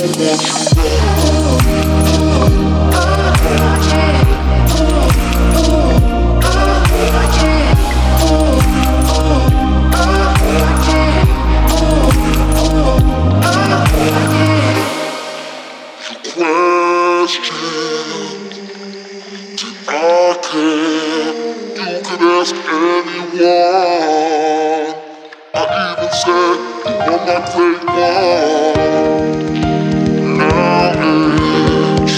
ask anyone. I even said you were my great one. Now it's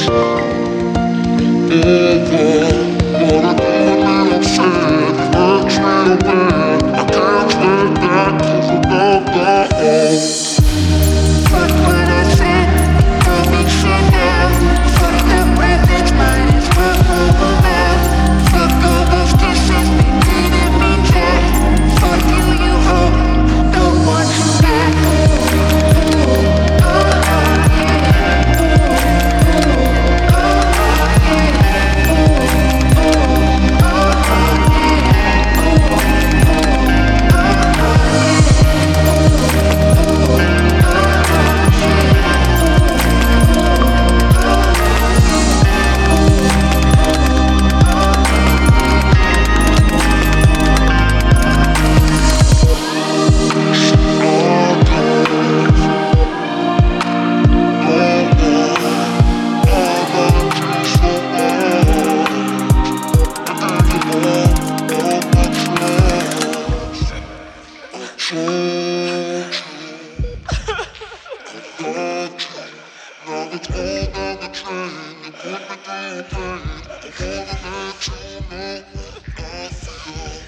over. Wanna do a little shit, hurt real bad. I can't let that cause I don't go home. Fuck what I said, don't make shit now. Fuck the privilege, might as well move around. Fuck all those kisses, they didn't mean that. Fuck you, you hoe, don't want you back. Now it's all down the train. You put me through pain. I wanna let you know I feel